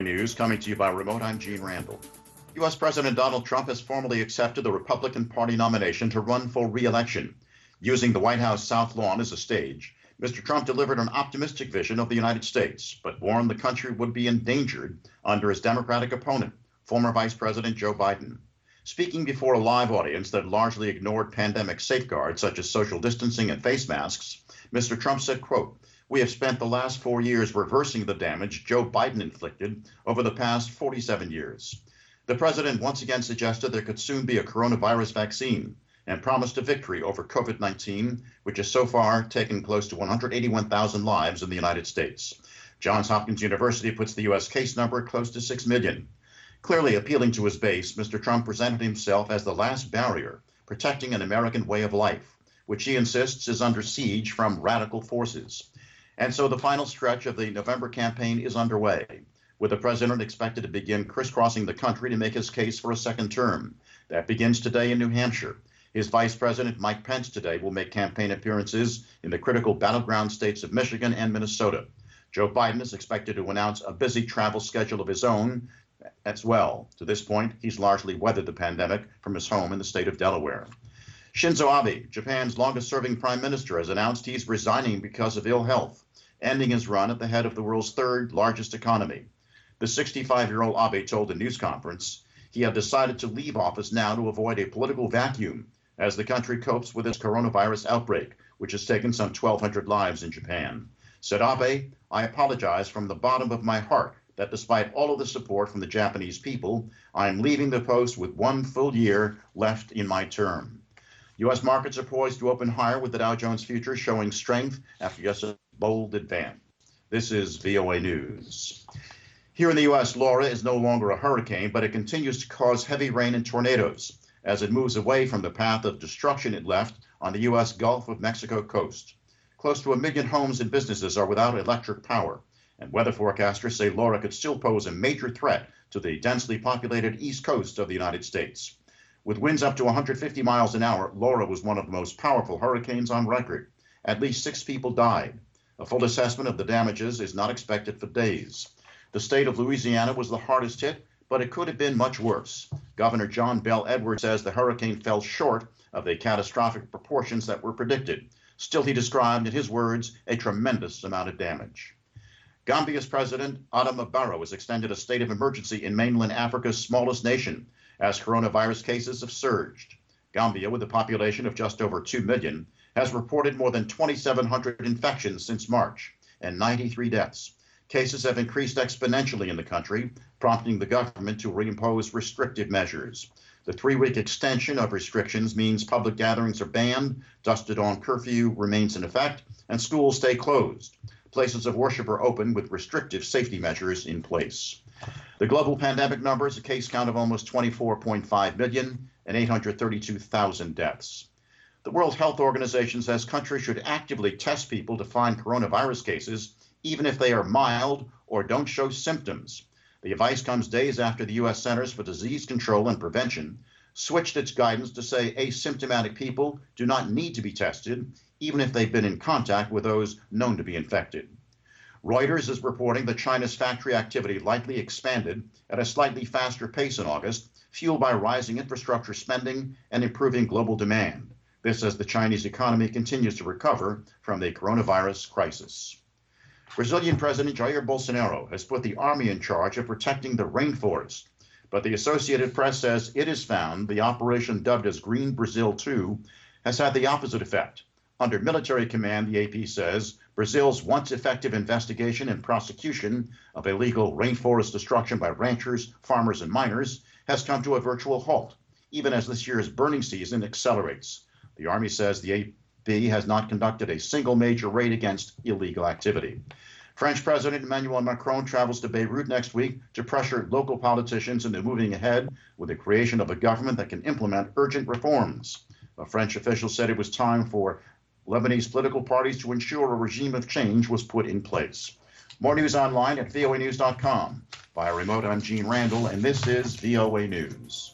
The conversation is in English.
News coming to you by remote. I'm Gene Randall. U.S. President Donald Trump has formally accepted the Republican Party nomination to run for re-election. Using the White House South Lawn as a stage, Mr. Trump delivered an optimistic vision of the United States, but warned the country would be endangered under his Democratic opponent, former Vice President Joe Biden. Speaking before a live audience that largely ignored pandemic safeguards such as social distancing and face masks, Mr. Trump said, quote, "We have spent the last 4 years reversing the damage Joe Biden inflicted over the past 47 years. The president once again suggested there could soon be a coronavirus vaccine and promised a victory over COVID-19, which has so far taken close to 181,000 lives in the United States. Johns Hopkins University puts the U.S. case number close to 6 million. Clearly appealing to his base, Mr. Trump presented himself as the last barrier protecting an American way of life, which he insists is under siege from radical forces. And so the final stretch of the November campaign is underway, with the president expected to begin crisscrossing the country to make his case for a second term. That begins today in New Hampshire. His vice president, Mike Pence, today will make campaign appearances in the critical battleground states of Michigan and Minnesota. Joe Biden is expected to announce a busy travel schedule of his own as well. To this point, he's largely weathered the pandemic from his home in the state of Delaware. Shinzo Abe, Japan's longest-serving prime minister, has announced he's resigning because of ill health, ending his run at the head of the world's third largest economy. The 65-year-old Abe told a news conference he had decided to leave office now to avoid a political vacuum as the country copes with its coronavirus outbreak, which has taken some 1,200 lives in Japan. Said Abe, "I apologize from the bottom of my heart that despite all of the support from the Japanese people, I am leaving the post with 1 full year left in my term." U.S. markets are poised to open higher with the Dow Jones futures showing strength after yesterday's bold advance. This is VOA News. Here in the U.S., Laura is no longer a hurricane, but it continues to cause heavy rain and tornadoes as it moves away from the path of destruction it left on the U.S. Gulf of Mexico coast. Close to 1 million homes and businesses are without electric power, and weather forecasters say Laura could still pose a major threat to the densely populated east coast of the United States. With winds up to 150 miles an hour, Laura was one of the most powerful hurricanes on record. At least 6 people died. A full assessment of the damages is not expected for days. The state of Louisiana was the hardest hit, but it could have been much worse. Governor John Bel Edwards says the hurricane fell short of the catastrophic proportions that were predicted. Still, he described, in his words, a tremendous amount of damage. Gambia's president, Adama Barrow, has extended a state of emergency in mainland Africa's smallest nation as coronavirus cases have surged. Gambia, with a population of just over 2 million, has reported more than 2,700 infections since March and 93 deaths. Cases have increased exponentially in the country, prompting the government to reimpose restrictive measures. The 3-week extension of restrictions means public gatherings are banned, dusk-to-dawn curfew remains in effect, and schools stay closed. Places of worship are open with restrictive safety measures in place. The global pandemic numbers, a case count of almost 24.5 million and 832,000 deaths. The World Health Organization says countries should actively test people to find coronavirus cases, even if they are mild or don't show symptoms. The advice comes days after the U.S. Centers for Disease Control and Prevention switched its guidance to say asymptomatic people do not need to be tested, even if they've been in contact with those known to be infected. Reuters is reporting that China's factory activity likely expanded at a slightly faster pace in August, fueled by rising infrastructure spending and improving global demand. This as the Chinese economy continues to recover from the coronavirus crisis. Brazilian President Jair Bolsonaro has put the army in charge of protecting the rainforest, but the Associated Press says it has found the operation dubbed as Green Brazil 2 has had the opposite effect. Under military command, the AP says, Brazil's once effective investigation and prosecution of illegal rainforest destruction by ranchers, farmers, and miners has come to a virtual halt, even as this year's burning season accelerates. The Army says the AP has not conducted a single major raid against illegal activity. French President Emmanuel Macron travels to Beirut next week to pressure local politicians into moving ahead with the creation of a government that can implement urgent reforms. A French official said it was time for Lebanese political parties to ensure a regime of change was put in place. More news online at voanews.com. Via remote, I'm Gene Randall, and this is VOA News.